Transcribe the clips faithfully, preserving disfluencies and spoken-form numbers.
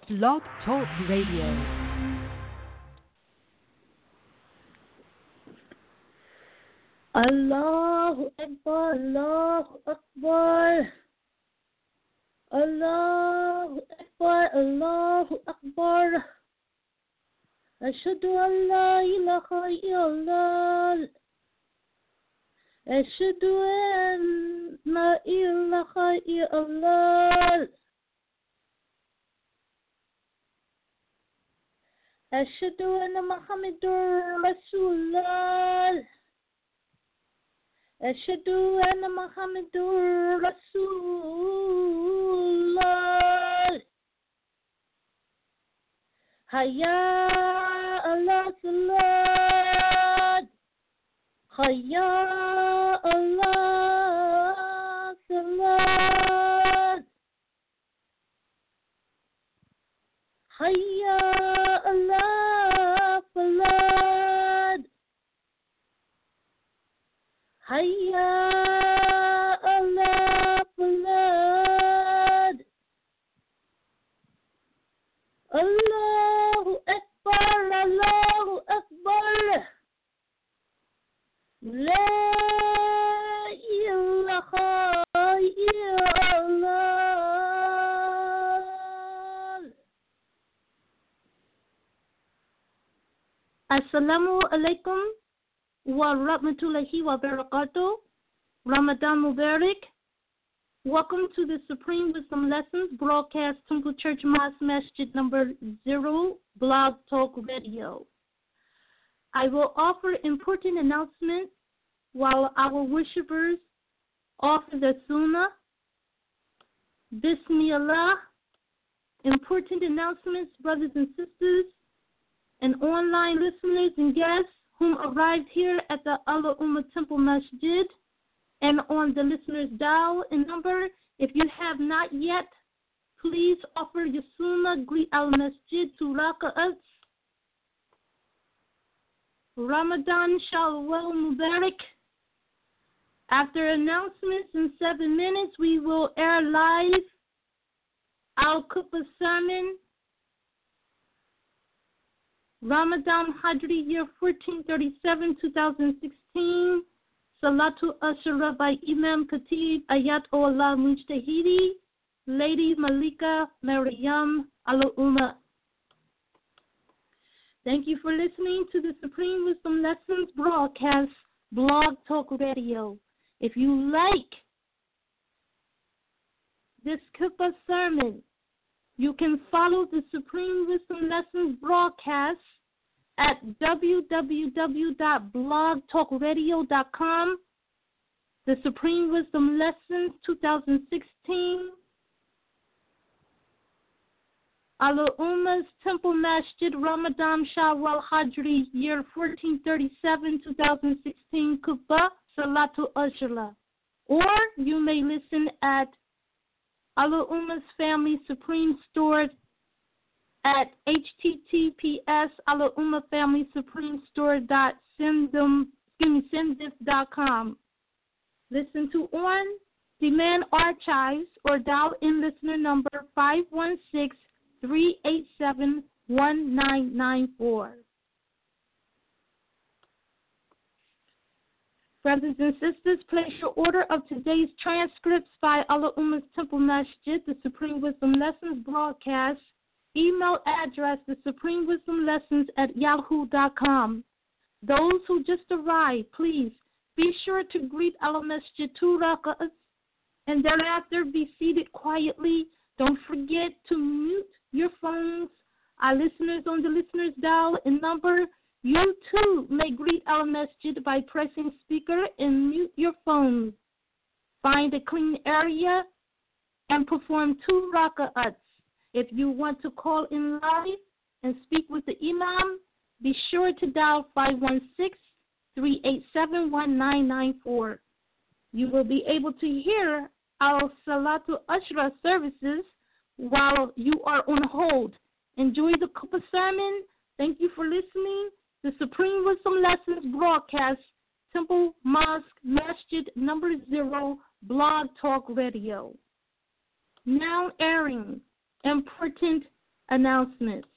Blog Talk Radio. Allahu Akbar, Allahu Akbar, Allahu Akbar, Allahu Akbar. Ashhadu an la ilaha illallah. Ashhadu an la ilaha illallah. Ashhadu anna Muhammadur Rasulullah. Ashhadu anna Muhammadur Rasulullah. Hayya ala salat. Hayya ala salat. Hayya ala falah. Hayya ala falah. Allahu Akbar, Allahu Akbar. La ilaha illallah. Assalamu alaikum wa rahmatullahi wa barakatuh. Ramadan Mubarak. Welcome to the Supreme Wisdom Lessons broadcast, Temple Church Mosque Masjid number zero, Blog Talk Radio. I will offer important announcements while our worshipers offer the Sunnah. Bismillah. Important announcements, brothers and sisters, and online listeners and guests whom arrived here at the Al Ummah Temple Masjid and on the listeners' dial and number. If you have not yet, please offer your Sunnah, greet Al Masjid to Raka'at. Ramadan Shawwal Mubarak. After announcements in seven minutes, we will air live Al Kufa sermon, Ramadan Hajri year fourteen thirty-seven to twenty sixteen, Salatu Ashura by Imam Khatib Ayat Allah Mujtahidi, Lady Malika Maryam Al Ummah. Thank you for listening to the Supreme Wisdom Lessons broadcast, Blog Talk Radio. If you like this Kufa sermon, you can follow the Supreme Wisdom Lessons broadcast at w w w dot blog talk radio dot com. The Supreme Wisdom Lessons twenty sixteen. Al Ummah's Temple Masjid Ramadan Shawwal Hajri year fourteen thirty-seven to twenty sixteen Kufa Salatu Ashura. Or you may listen at Al Ummah's Family Supreme Store at https Al Ummah Family Supreme Store dot sendum excuse me sendif dot com. Listen to on demand archives or dial in listener number five one six three eight seven one nine nine four. Brothers and sisters, place your order of today's transcripts by Al Ummah's Temple Masjid, the Supreme Wisdom Lessons broadcast. Email address, the Supreme Wisdom Lessons at yahoo dot com. Those who just arrived, please be sure to greet Al Masjid two rak'ahs and thereafter be seated quietly. Don't forget to mute your phones. Our listeners on the listeners dial and number, you too may greet Al Masjid by pressing speaker and mute your phone. Find a clean area and perform two rak'ahs. If you want to call in live and speak with the Imam, be sure to dial five one six three eight seven one nine nine four. You will be able to hear our Salatu Ashra services while you are on hold. Enjoy the Kufa sermon. Thank you for listening. The Supreme Wisdom Lessons broadcast, Temple Mosque Masjid number zero, Blog Talk Radio. Now airing important announcements.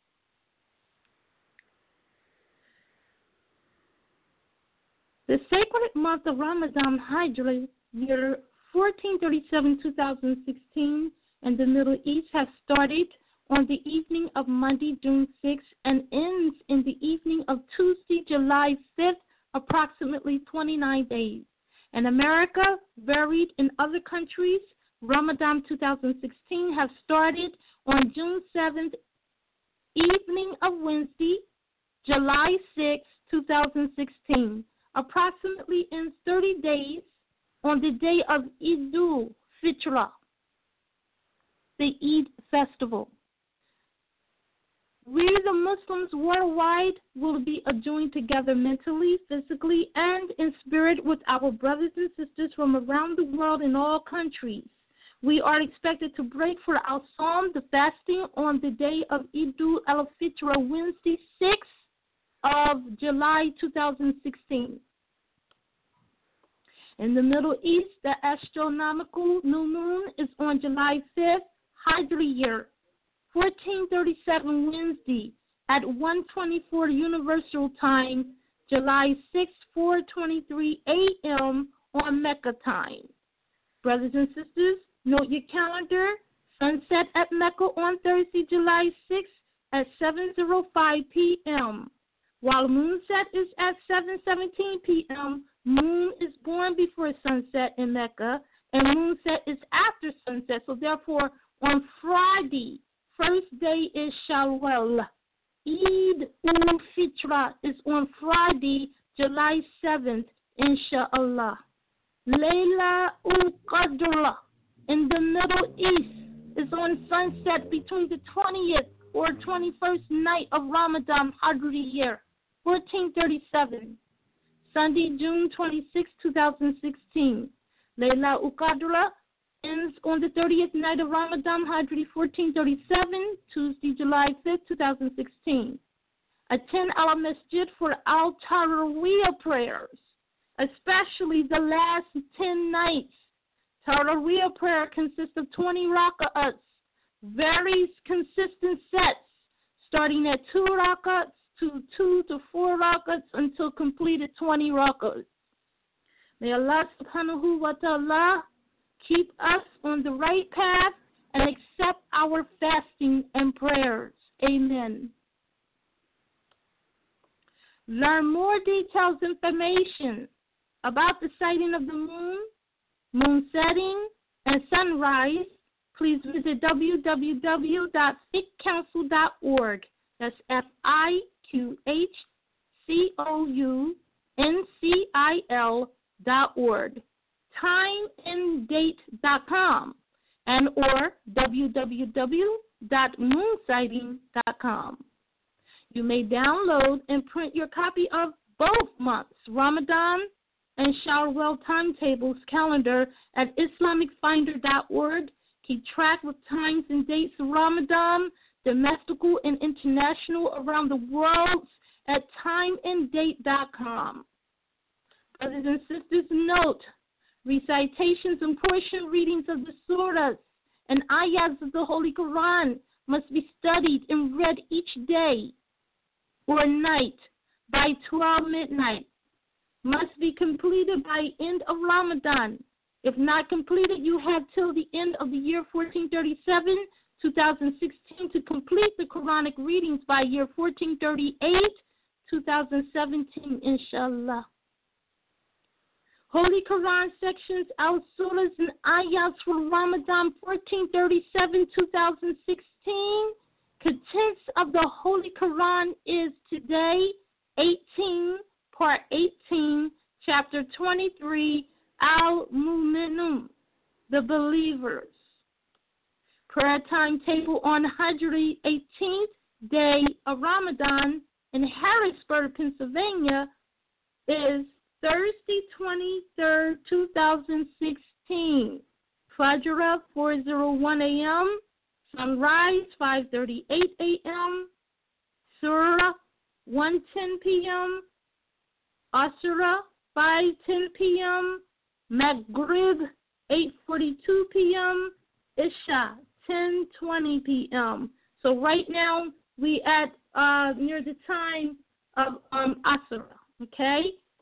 The sacred month of Ramadan Hijri, year fourteen thirty-seven to two thousand sixteen, in the Middle East has started on the evening of Monday, June sixth, and ends in the evening of Tuesday, July fifth, approximately twenty-nine days. In America, varied in other countries, Ramadan two thousand sixteen has started on June seventh, evening of Wednesday, July sixth, two thousand sixteen. Approximately in thirty days on the day of Eidul Fitr, the Eid festival. We, the Muslims worldwide, will be joined together mentally, physically, and in spirit with our brothers and sisters from around the world in all countries. We are expected to break for our Psalm, the fasting, on the day of Eidul al-Fitr, Wednesday, sixth of July two thousand sixteen. In the Middle East, the astronomical new moon is on July fifth, Hijri year, fourteen thirty-seven Wednesday at one twenty-four Universal Time, July sixth, four twenty-three A M on Mecca time. Brothers and sisters, note your calendar. Sunset at Mecca on Thursday, July sixth at seven oh five P M While moonset is at seven seventeen P M, moon is born before sunset in Mecca, and moonset is after sunset. So therefore, on Friday, first day is Shawwal. Eid ul-Fitr is on Friday, July seventh, inshallah. Layla ul-Qadr in the Middle East is on sunset between the twentieth or twenty-first night of Ramadan Hijri year, fourteen thirty-seven. Sunday, June twenty-sixth, two thousand sixteen. Layla ul-Qadr ends on the thirtieth night of Ramadan Hijri, fourteen thirty-seven, Tuesday, July fifth, two thousand sixteen. Attend our masjid for al-Taraweeh prayers, especially the last ten nights. Taraweeh prayer consists of twenty rak'ahs, varies consistent sets, starting at two rak'ahs to two to four rak'ahs until completed twenty rak'ahs. May Allah subhanahu wa ta'ala keep us on the right path and accept our fasting and prayers. Amen. Learn more details information about the sighting of the moon, moon setting, and sunrise. Please visit w w w dot fiqh council dot org. That's F I Q H C O U N C I L dot org. time and date dot com and or w w w dot moon sighting dot com. You may download and print your copy of both months, Ramadan and Shawwal timetables calendar at islamic finder dot org. Keep track with times and dates of Ramadan, domestical and international around the world at time and date dot com. Brothers and sisters, note, recitations and portion readings of the surahs and ayahs of the Holy Quran must be studied and read each day or night by twelve midnight. Must be completed by end of Ramadan. If not completed, you have till the end of the year fourteen thirty-seven, two thousand sixteen to complete the Quranic readings by year fourteen thirty-eight, two thousand seventeen, inshallah. Holy Quran sections, al-surahs, and ayahs for Ramadan fourteen thirty-seven, two thousand sixteen. Contents of the Holy Quran is today eighteen, part eighteen, chapter twenty-three, Al-Mu'minun, the believers. Prayer timetable on Hijri eighteenth day of Ramadan in Harrisburg, Pennsylvania is Thursday, twenty-third, two thousand sixteen. Fajr, four oh one A M Sunrise, five thirty-eight A M Surah, one ten P M Asra, five ten P M Maghrib, eight forty-two P M Isha, ten twenty P M So right now we at uh, near the time of um, Asura, okay?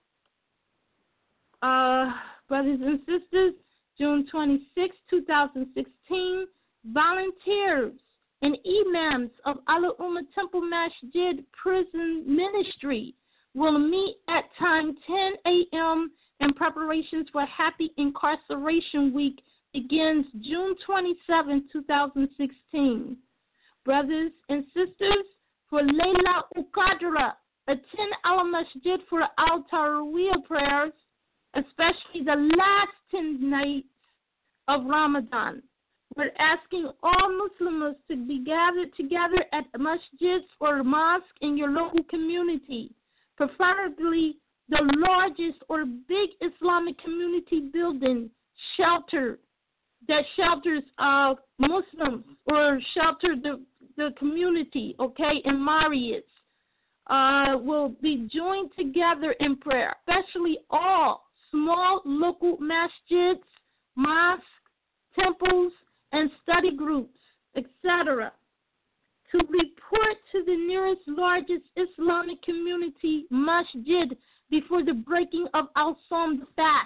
Uh, brothers and sisters, June twenty-sixth, twenty sixteen, volunteers and imams of Al Ummah Temple Masjid Prison Ministry will meet at time ten a.m. and preparations for Happy Incarceration Week begins June twenty-seventh, twenty sixteen. Brothers and sisters, for Layla Uqadra, attend Al Masjid for Al Tarawih prayers, especially the last ten nights of Ramadan. We're asking all Muslims to be gathered together at masjids or mosque in your local community, preferably the largest or big Islamic community building shelter that shelters uh, Muslims or shelter the, the community, okay, in Marius. Uh, will be joined together in prayer, especially all small local masjids, mosques, temples, and study groups, et cetera, to report to the nearest largest Islamic community masjid before the breaking of Al-Sawm, the fast,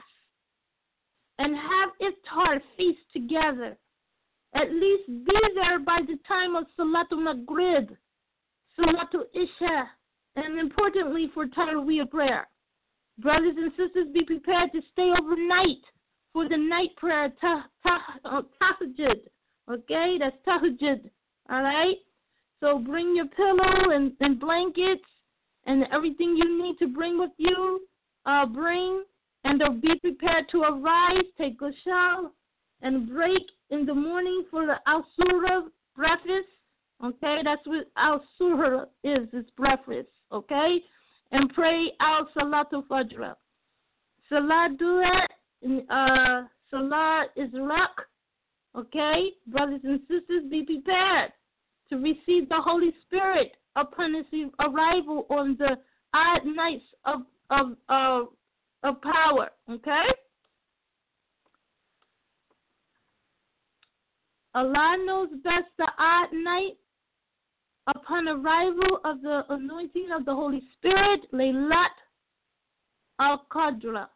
and have iftar feast together. At least be there by the time of Salatul Maghrib, Salatul Isha, and importantly for Taraweeh prayer. Brothers and sisters, be prepared to stay overnight for the night prayer, ta- ta- uh, tahajjud. Okay, that's tahajjud. All right? So bring your pillow and, and blankets and everything you need to bring with you. Uh, bring, and they'll be prepared to arise, take a shower, and break in the morning for the Al-Surah breakfast. Okay, that's what Al-Surah is, it's breakfast. Okay? And pray Al-Salatul Fajr. Salah Du'a, uh, Salah Ishraq. Okay? Brothers and sisters, be prepared to receive the Holy Spirit upon his arrival on the odd nights of, of, of, of power. Okay? Allah knows best the odd night upon arrival of the anointing of the Holy Spirit, Laylat al-Qadr.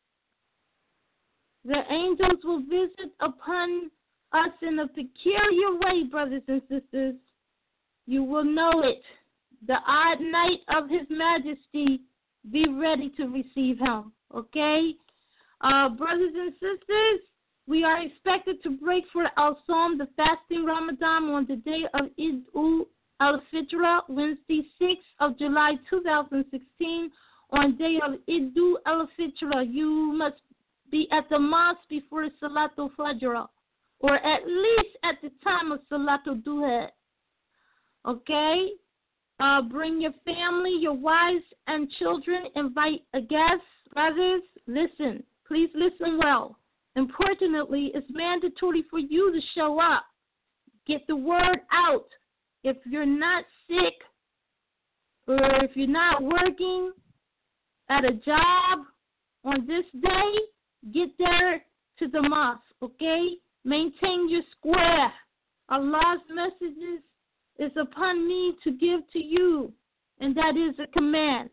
The angels will visit upon us in a peculiar way, brothers and sisters. You will know it. The odd night of His Majesty, be ready to receive Him. Okay? Uh, brothers and sisters, we are expected to break for Al-Sawm, the fasting Ramadan, on the day of Eid ul Al-Fitr, Wednesday, sixth of July, two thousand sixteen. On day of Eid al-Fitr, you must be at the mosque before Salatul Fajr, or at least at the time of Salatul Duha. Okay? Uh, bring your family, your wives, and children. Invite a guest. Brothers, listen. Please listen well. Importantly, it's mandatory for you to show up. Get the word out. If you're not sick, or if you're not working at a job on this day, get there to the mosque, okay? Maintain your square. Allah's messages is upon me to give to you, and that is a command.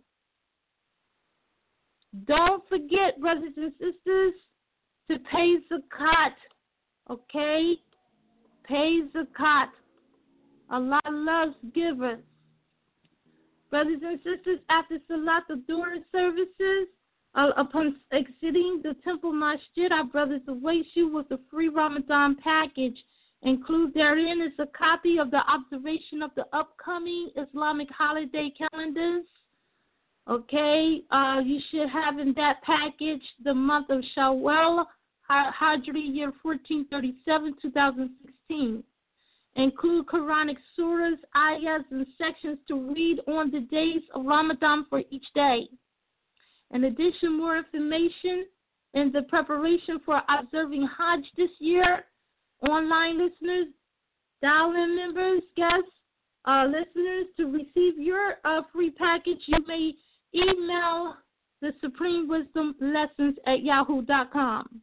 Don't forget, brothers and sisters, to pay zakat, okay? Pay zakat. Allah loves givers. Brothers and sisters, after Salatul Duha services, uh, upon exiting the Temple Masjid, our brothers await you with a free Ramadan package. Include therein is a copy of the observation of the upcoming Islamic holiday calendars. Okay, uh, you should have in that package the month of Shawwal, Hijri year fourteen thirty-seven, two thousand sixteen. Include Quranic surahs, ayahs, and sections to read on the days of Ramadan for each day. In addition, more information in the preparation for observing Hajj this year. Online listeners, dial-in members, guests, uh, listeners, to receive your uh, free package, you may email the Supreme Wisdom Lessons at yahoo dot com.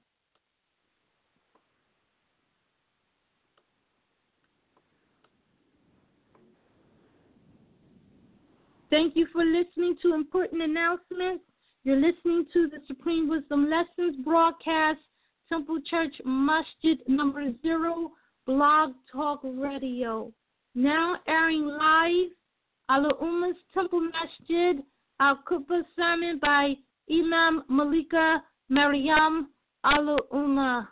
Thank you for listening to important announcements. You're listening to the Supreme Wisdom Lessons broadcast, Temple Church Masjid number zero, Blog Talk Radio. Now airing live, Al Ummah's Temple Masjid, Al Qubba sermon by Imam Malika Maryam Al Ummah.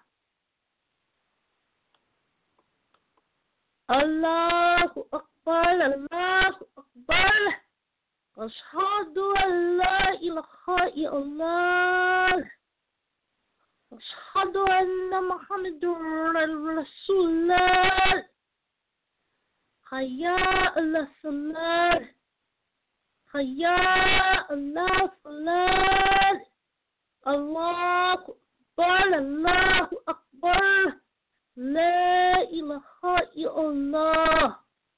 Allahu Akbar, Allahu Akbar. Ashhadu an la ilaha illallah. Ashhadu anna Muhammadur Rasulullah. Hayya ala salat. Hayya ala salat. Allahu Akbar, Allahu Akbar. La ilaha illallah.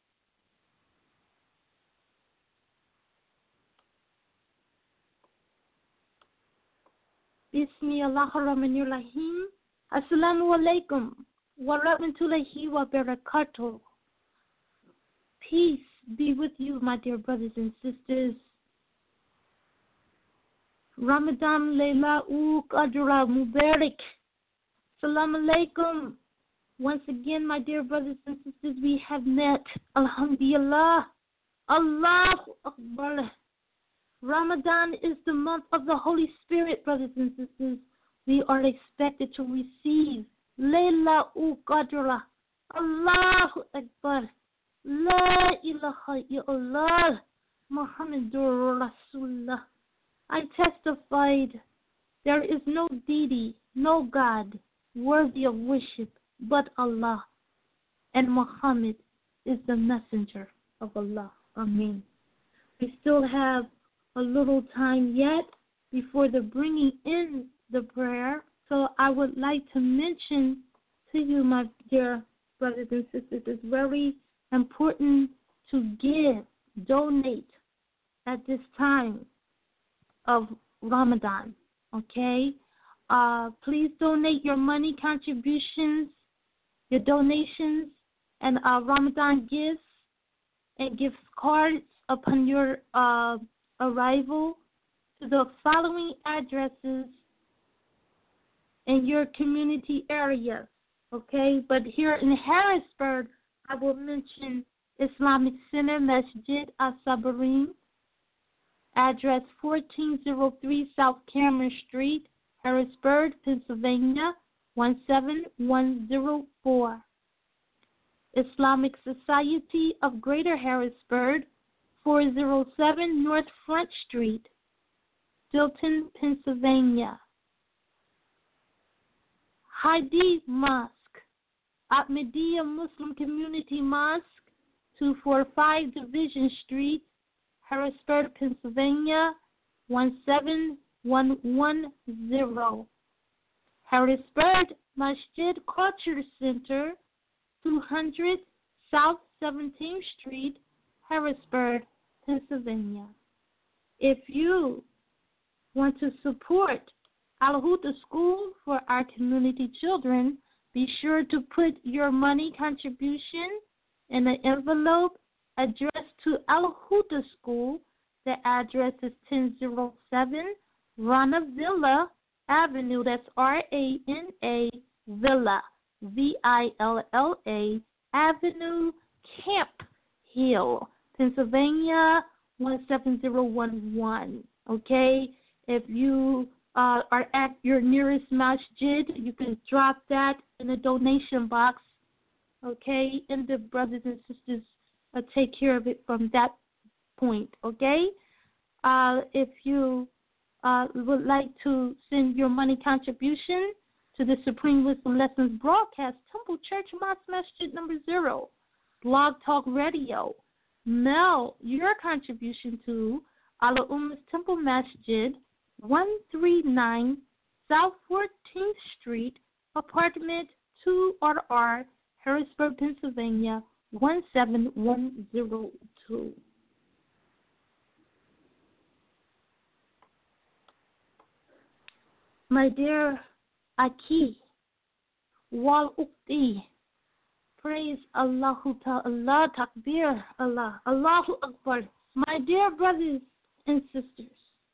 Bismillahirrahmanirrahim. Assalamu alaikum wa rahmatullahi wa barakatuh. Peace be with you, my dear brothers and sisters. Ramadan Layla U Qadra Mubarak. Assalamu alaikum. Once again, my dear brothers and sisters, we have met. Alhamdulillah. Allahu Akbar. Ramadan is the month of the Holy Spirit, brothers and sisters. We are expected to receive Layla U Qadra. Allahu Akbar. La ilaha illallah. Muhammadur Rasulullah. I testified there is no deity, no God worthy of worship but Allah, and Muhammad is the messenger of Allah. Amen. We still have a little time yet before the bringing in the prayer, so I would like to mention to you, my dear brothers and sisters, it's very important to give, donate at this time of Ramadan, okay? Uh, please donate your money contributions, your donations, and uh, Ramadan gifts and gift cards upon your uh, arrival to the following addresses in your community area, okay? But here in Harrisburg, I will mention Islamic Center Masjid Al-Sabarin, address fourteen oh three South Cameron Street, Harrisburg, Pennsylvania, one seven one zero four. Islamic Society of Greater Harrisburg, four oh seven North Front Street, Stilton, Pennsylvania. Hadith Mosque, Ahmadiyya Muslim Community Mosque, two forty-five Division Street, Harrisburg, Pennsylvania, one seven one one zero. Harrisburg Masjid Culture Center, two hundred South seventeenth Street, Harrisburg, Pennsylvania. If you want to support Al-Huda School for our community children, be sure to put your money contribution in an envelope addressed to Al-Huda School. The address is ten oh seven Rana Villa Avenue. That's R A N A Villa, V I L L A Avenue, Camp Hill, Pennsylvania, one seven zero one one. Okay? If you uh, are at your nearest masjid, you can drop that in the donation box. Okay? And the brothers and sisters uh, take care of it from that point. Okay? Uh, if you uh, would like to send your money contribution to the Supreme Wisdom Lessons broadcast, Temple Church Mosque Masjid number zero, Blog Talk Radio, mail your contribution to Al Ummah's Temple Masjid, one thirty-nine South fourteenth Street, Apartment two R R, Harrisburg, Pennsylvania, one seven one zero two. My dear Aki, Wal Ukti, praise Allahu Ta'ala, Takbir, Allah, Allahu Akbar, My dear brothers and sisters,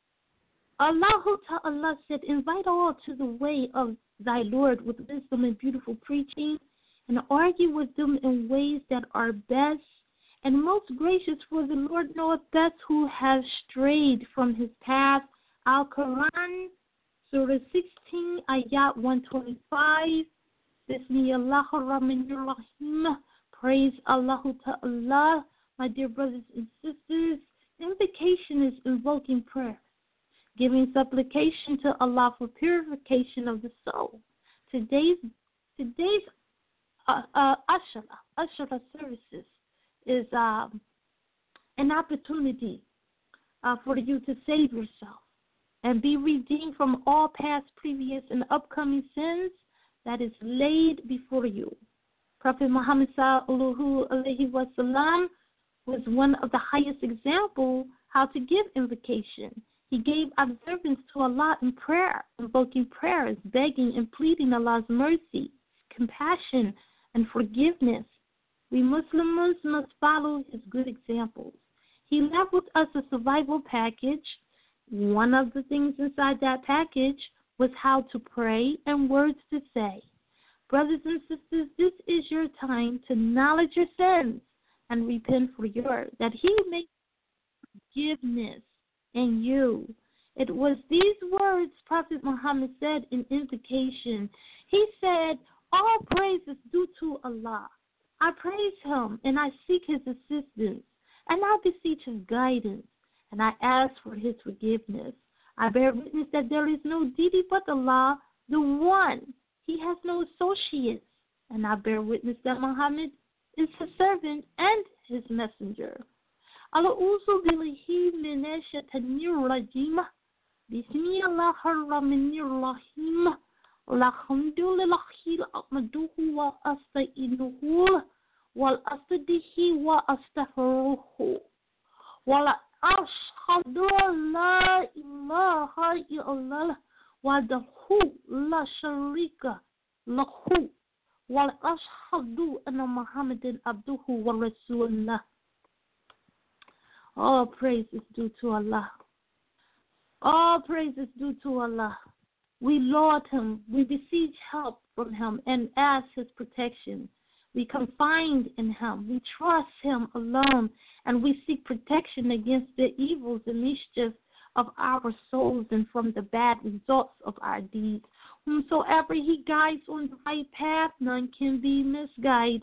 Allah Ta'ala said, invite all to the way of thy Lord with wisdom and beautiful preaching, and argue with them in ways that are best and most gracious, for the Lord knoweth best who have strayed from his path. Al-Quran, Surah sixteen, Ayat one twenty-five. Bismillahir Rahmanir Rahim. Praise Allah Ta'ala. My dear brothers and sisters, invocation is invoking prayer, giving supplication to Allah for purification of the soul. Today's today's uh, uh, Ashara, Ashara services is um, an opportunity uh, for you to save yourself and be redeemed from all past, previous, and upcoming sins that is laid before you. Prophet Muhammad sallallahu alaihi wasallam was one of the highest examples how to give invocation. He gave observance to Allah in prayer, invoking prayers, begging and pleading Allah's mercy, compassion, and forgiveness. We Muslims must follow his good examples. He left with us a survival package. One of the things inside that package was how to pray and words to say. Brothers and sisters, this is your time to acknowledge your sins and repent for yours, that he may forgiveness in you. It was these words Prophet Muhammad said in invocation. He said, all praise is due to Allah. I praise him and I seek his assistance, and I beseech his guidance, and I ask for his forgiveness. I bear witness that there is no deity but Allah, the one. He has no associates, and I bear witness that Muhammad is his servant and his messenger. A'udhu billahi minash shaitanir rajim. Bismillahir rahmanir rahim. Alhamdulillahi ahmaduhu wa asta'inuhu wal astadihi wa astaghfiruhu. Wa ashhadu an la ilaha illallah wahdahu la sharika lahu wa ashhadu anna Muhammadan abduhu wa rasulullah. All praise is due to Allah. All praise is due to Allah. We laud him, we beseech help from him and ask his protection. We confide in him, we trust him alone, and we seek protection against the evils and mischief of our souls and from the bad results of our deeds. Whomsoever he guides on the right path, none can be misguided.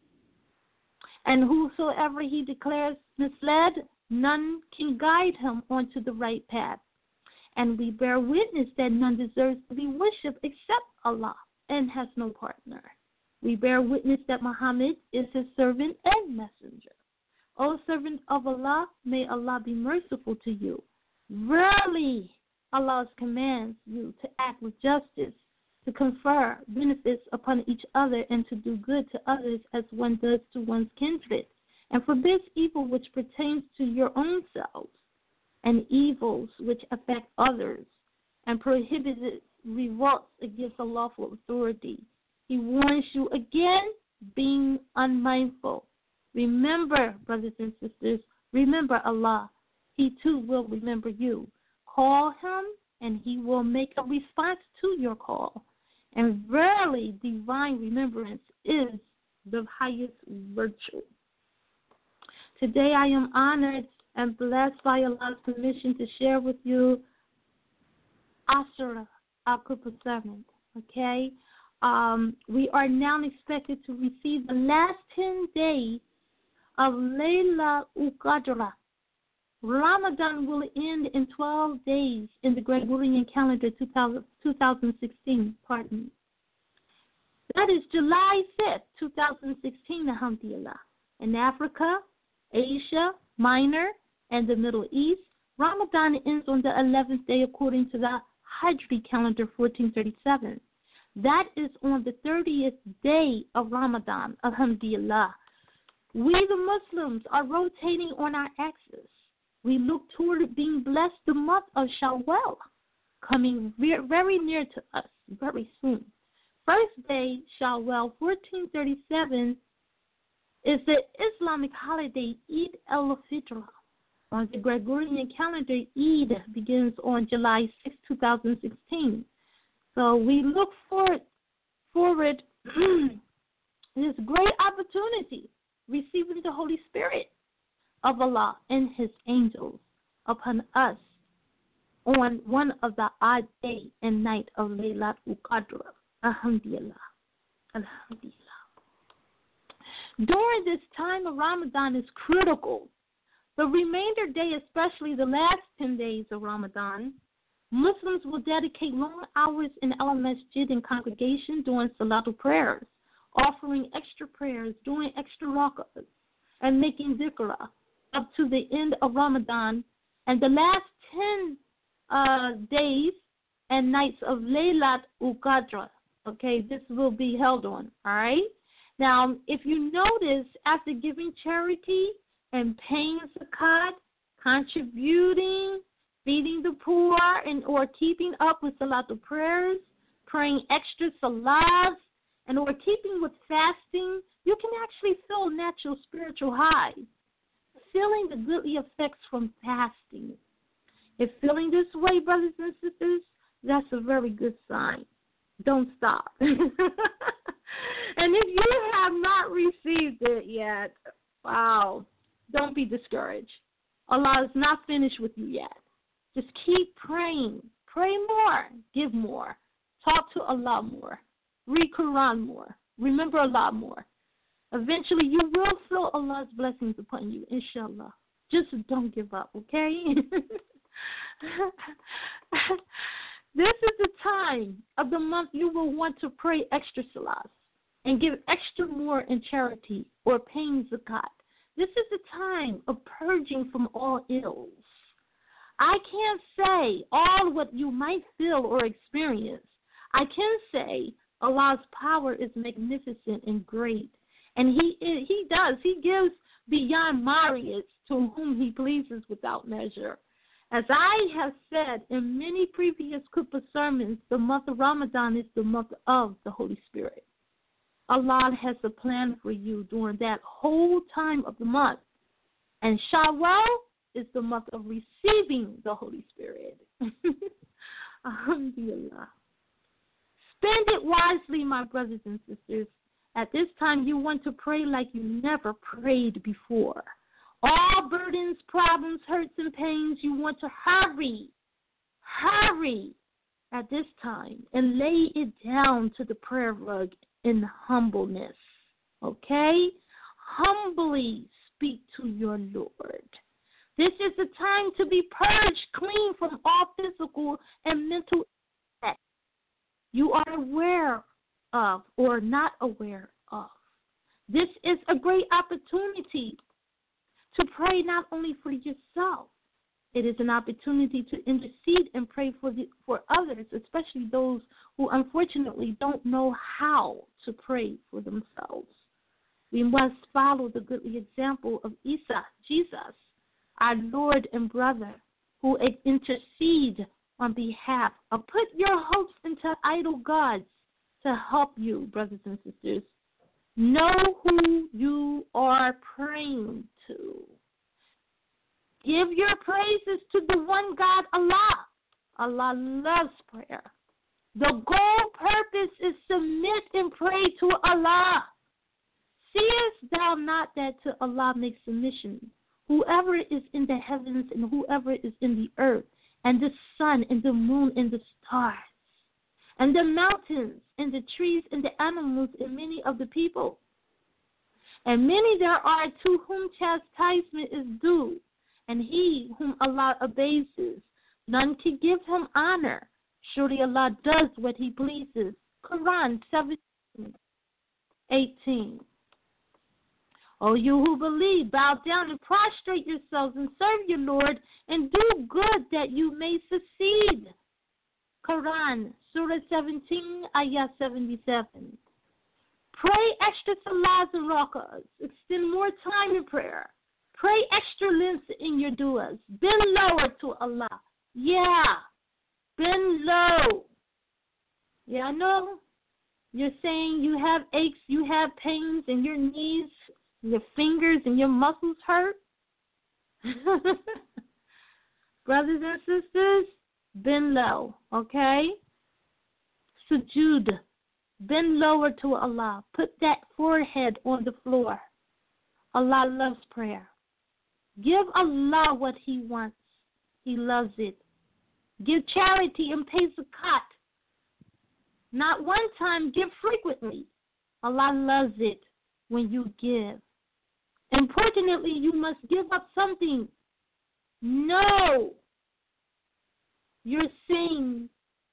And whosoever he declares misled, none can guide him onto the right path. And we bear witness that none deserves to be worshipped except Allah and has no partner. We bear witness that Muhammad is his servant and messenger. O servant of Allah, may Allah be merciful to you. Verily, Allah commands you to act with justice, to confer benefits upon each other, and to do good to others as one does to one's kindred, and forbids evil which pertains to your own selves, and evils which affect others, and prohibits revolts against the lawful authority. He warns you again, being unmindful. Remember, brothers and sisters, remember Allah. He too will remember you. Call him, and he will make a response to your call. And verily, divine remembrance is the highest virtue. Today I am honored and blessed by Allah's permission to share with you Ashura Al-Qur'an seven. Okay? Um, we are now expected to receive the last ten days of Layla Qadr. Ramadan will end in twelve days in the Gregorian calendar two thousand sixteen. Pardon me. That is July fifth, twenty sixteen, alhamdulillah. In Africa, Asia Minor, and the Middle East, Ramadan ends on the eleventh day according to the Hijri calendar fourteen thirty-seven. That is on the thirtieth day of Ramadan, alhamdulillah. We the Muslims are rotating on our axis. We look toward being blessed the month of Shawwal, coming very near to us very soon. First day, Shawwal fourteen thirty-seven, is the Islamic holiday Eid al-Fitr. On the Gregorian calendar, Eid begins on July sixth, twenty sixteen. So we look forward, forward this great opportunity, receiving the Holy Spirit of Allah and His angels upon us on one of the odd day and night of Laylatul Qadr. Alhamdulillah. Alhamdulillah. During this time of Ramadan is critical. The remainder day, especially the last ten days of Ramadan, Muslims will dedicate long hours in al-masjid and congregation doing salatul prayers, offering extra prayers, doing extra rak'ahs, and making dhikr up to the end of Ramadan and the last ten uh, days and nights of Laylatul Qadr. Okay, this will be held on, all right? Now, if you notice, after giving charity and paying zakat, contributing, feeding the poor, and or keeping up with salatul prayers, praying extra salahs, and or keeping with fasting, you can actually feel natural spiritual highs, feeling the goodly effects from fasting. If feeling this way, brothers and sisters, that's a very good sign. Don't stop. And if you have not received it yet, wow, don't be discouraged. Allah is not finished with you yet. Just keep praying. Pray more. Give more. Talk to Allah more. Read Quran more. Remember Allah more. Eventually, you will feel Allah's blessings upon you, inshallah. Just don't give up, okay? This is the time of the month you will want to pray extra salahs and give extra more in charity or paying zakat. This is the time of purging from all ills. I can't say all what you might feel or experience. I can say Allah's power is magnificent and great. And he he does. He gives beyond myriads to whom he pleases without measure. As I have said in many previous Khutbah sermons, the month of Ramadan is the month of the Holy Spirit. Allah has a plan for you during that whole time of the month. And Shawwal is the month of receiving the Holy Spirit. Alhamdulillah. Spend it wisely, my brothers and sisters. At this time, you want to pray like you never prayed before. All burdens, problems, hurts, and pains, you want to hurry, hurry at this time and lay it down to the prayer rug in humbleness, okay? Humbly speak to your Lord. This is the time to be purged clean from all physical and mental effects you are aware of or not aware of. This is a great opportunity to pray not only for yourself. It is an opportunity to intercede and pray for the, for others, especially those who unfortunately don't know how to pray for themselves. We must follow the goodly example of Isa, Jesus, our Lord and brother, who intercede on behalf of put your hopes into idol gods to help you, brothers and sisters. Know who you are praying to. Give your praises to the one God, Allah. Allah loves prayer. The goal purpose is submit and pray to Allah. Seest thou not that to Allah makes submission, whoever is in the heavens and whoever is in the earth, and the sun and the moon and the stars, and the mountains and the trees and the animals and many of the people. And many there are to whom chastisement is due, and he whom Allah abases, none can give him honor. Surely Allah does what he pleases. Quran seventeen, eighteen. O you who believe, bow down and prostrate yourselves and serve your Lord, and do good that you may succeed. Quran, Surah seventeen, Ayah seventy-seven. Pray extra salahs and rak'ahs. Extend more time in prayer. Pray extra lengths in your du'as. Bend lower to Allah. Yeah, bend low. Yeah, I know. You're saying you have aches, you have pains in your knees, your fingers and your muscles hurt. Brothers and sisters, bend low, okay? Sujood, bend lower to Allah. Put that forehead on the floor. Allah loves prayer. Give Allah what He wants. He loves it. Give charity and pay zakat. Not one time, give frequently. Allah loves it when you give. Importantly, you must give up something. Know your sin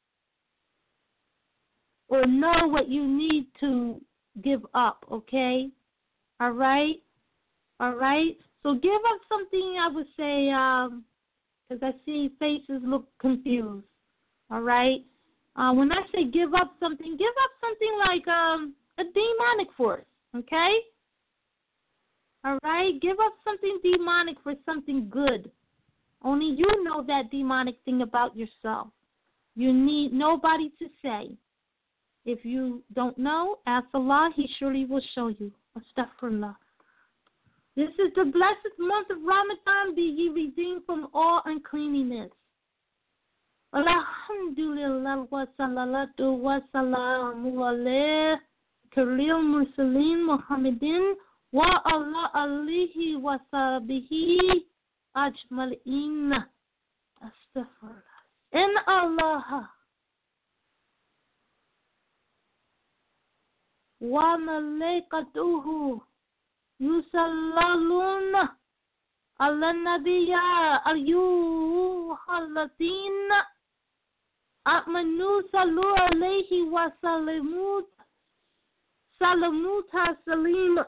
or know what you need to give up, okay? All right? All right? So give up something, I would say, um, because I see faces look confused. All right? Uh, when I say give up something, give up something like um, a demonic force, okay? All right? Give up something demonic for something good. Only you know that demonic thing about yourself. You need nobody to say. If you don't know, ask Allah. He surely will show you. Astaghfirullah. This is the blessed month of Ramadan. Be ye redeemed from all uncleanliness. Alhamdulillah wa salatu wa salamu alayhi Karil Mursaleen Muhammadin wa ala alihi wa sahbihi ajmalin. Astaghfirullah. In Allah wa malaikatuhu yusalluna ala nabiyya ayyuhalladhina amanu sallu alayhi wa sallimu salamu taslim.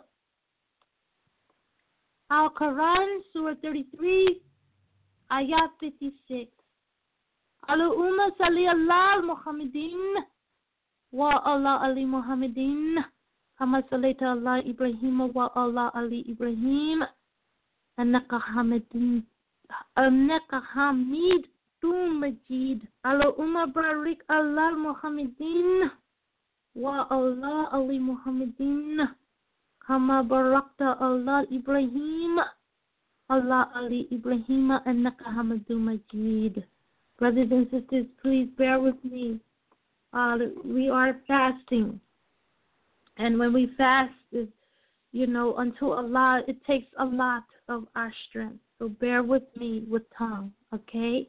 Al-Quran, Surah thirty-three, Ayat fifty-six. Allahumma salli ala Muhammadin wa ala ali Muhammadin kama sallaita ala Ibrahim wa ala ali Ibrahim annaka hamidun annaka hamidun majid. Allahumma barik ala Muhammadin wa ala ali Muhammadin kama barakta ala Ibrahim ala ali Ibrahim annaka hamidun majid. Brothers and sisters, please bear with me. Uh, we are fasting. And when we fast, it's, you know, unto Allah, it takes a lot of our strength. So bear with me with tongue, okay?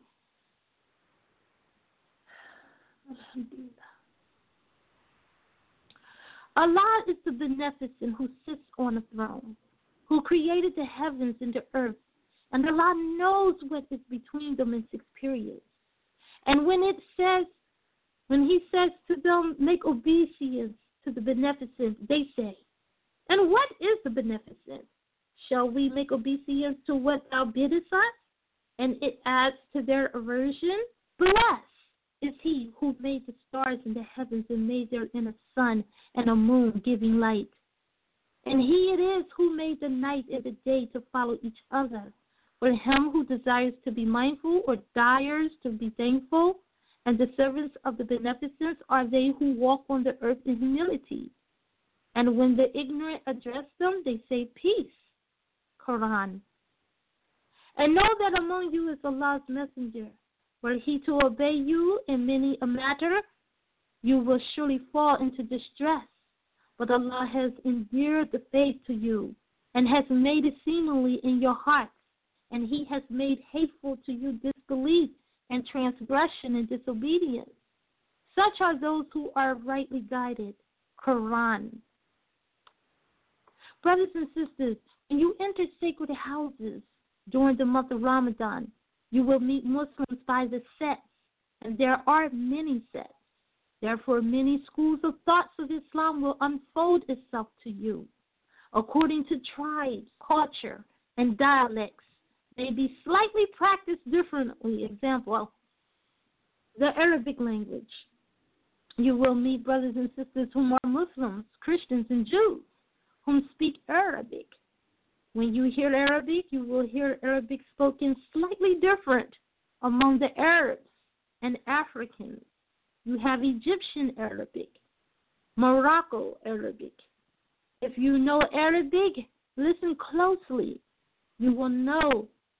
Allah is the beneficent who sits on a throne, who created the heavens and the earth. And Allah knows what is between them in six periods. And when it says, when He says to them, make obeisance to the beneficent, they say, and what is the beneficent? Shall we make obeisance to what thou biddest us? And it adds to their aversion. Blessed is He who made the stars in the heavens and made therein a sun and a moon giving light. And He it is who made the night and the day to follow each other. For him who desires to be mindful or desires to be thankful, and the servants of the beneficence are they who walk on the earth in humility. And when the ignorant address them, they say peace. Quran. And know that among you is Allah's messenger. Were He to obey you in many a matter, you will surely fall into distress. But Allah has endeared the faith to you, and has made it seemingly in your hearts. And He has made hateful to you disbelief and transgression and disobedience. Such are those who are rightly guided. Quran. Brothers and sisters, when you enter sacred houses during the month of Ramadan, you will meet Muslims by the sets, and there are many sets. Therefore, many schools of thoughts of Islam will unfold itself to you, according to tribes, culture, and dialects. May be slightly practiced differently. Example, the Arabic language. You will meet brothers and sisters whom are Muslims, Christians, and Jews, whom speak Arabic. When you hear Arabic, you will hear Arabic spoken slightly different among the Arabs and Africans. You have Egyptian Arabic, Morocco Arabic. If you know Arabic, listen closely. You will know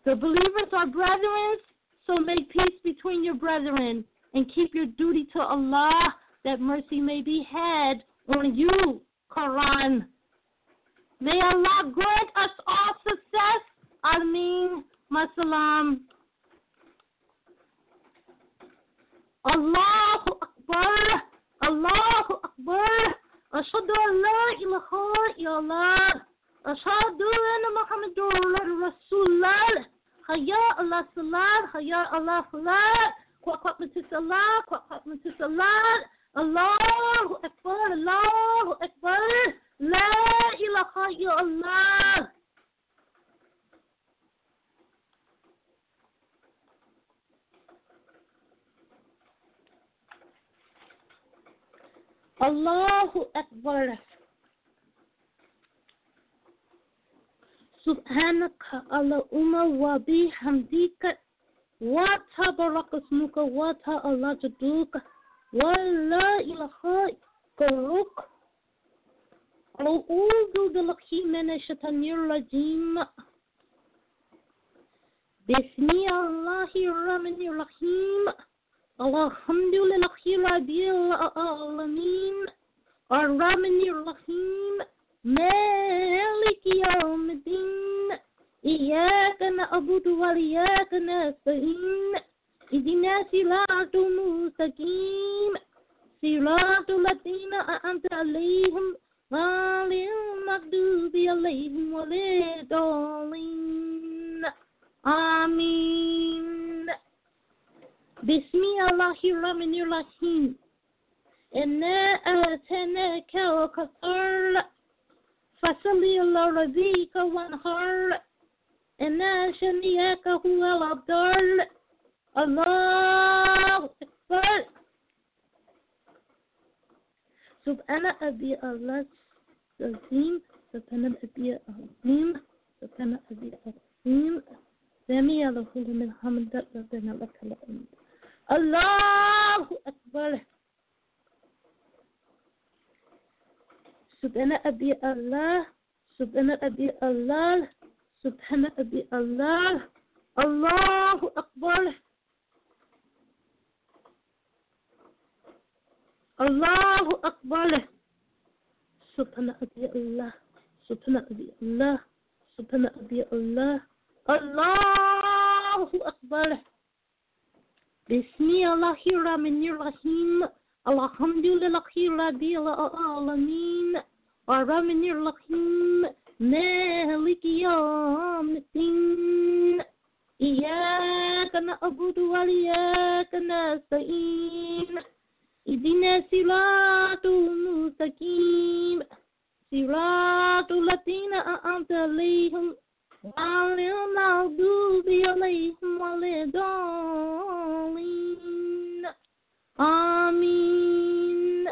The believers are brethren, so make peace between your brethren and keep your duty to Allah, that mercy may be had on you. Quran. May Allah grant us all success. Ameen. Masalam. Allahu Akbar. Allahu Akbar. Ashhadu an la ilaha illallah. Ashhadu anna Muhammadur Rasulullah. Hayya Allah salat. Hayya Allah salat. Kwakwat to salat. Kwakwat to salat. Allahu Akbar. Allahu Akbar. La ilaha illallah. Allahu Akbar. Subhanaka Allahumma wa bihamdika wa tabaraka ismuka wa ta'ala jaduka wa la ilaha ghayruk. A'udhu billahi minash shaitanir rajim. Bismillahir rahmanir rahim. Alhamdulillahi rabbil alamin. Ar-rahmanir rahim. Maliki yawmiddin. Iyyaka na'budu wa iyyaka nasta'in. Ihdinas siratal mustaqim. Siratal ladzina an'amta 'alaihim ghayril maghdubi 'alaihim waladdallin. Amin. Bismillahirrahmanirrahim. Inna a'tainaka al-kawthar. Fasalli ala rabbika wanhar. Inna shani'aka huwal abtar. Allahu Akbar. Subhana abi Allah azim. Subhana abi azim. Subhana abi azim. Sami Allahu liman hamidah. Rabbana lakal hamd. Allahu Akbar. Subhana abi Allah. Subhana abi Allah. Subhana abi Allah. Allahu Akbar. Allahu Akbar. Subhana abi Allah. Subhana abi Allah. Subhana abi Allah. Allahu Akbar. Bismillahirrahmanirrahim. Alhamdulillahi rabbil alamin. Ar-rahmanir rahim. Maliki yawmiddin. Iyyaka na'budu wa iyyaka nasta'in. Ihdinas siratal mustaqim. Siratal ladzina an'amta 'alaihim ghayril maghdubi 'alaihim waladdallin. Amin.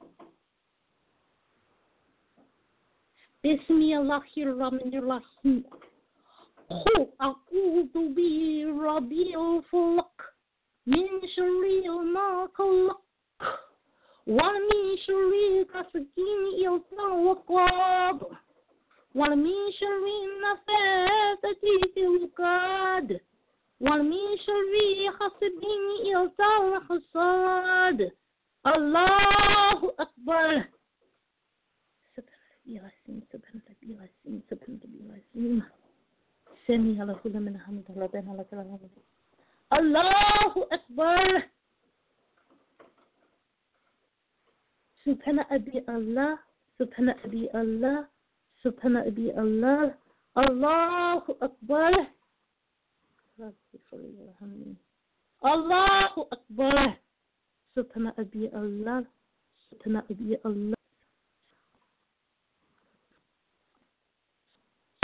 Bismillahirrahmanirrahim. Qul a'udhu bi rabbil falaq min sharri ma khalaq wa min sharri ghasiqin idha waqab wa min sharri nafathati fil 'uqad wa min sharri hasidin idha hasad. Allahu Akbar. Yasin, subhanallah, yasin, subhanallah, yasin. Sami Allahu liman hamidah. Rabbana lakal hamd. Allahu Akbar. Subhana abi Allah. Subhana abi Allah. Subhana abi Allah. Allahu Akbar. Allahu Akbar. Subhana abi Allah. Subhana abi Allah.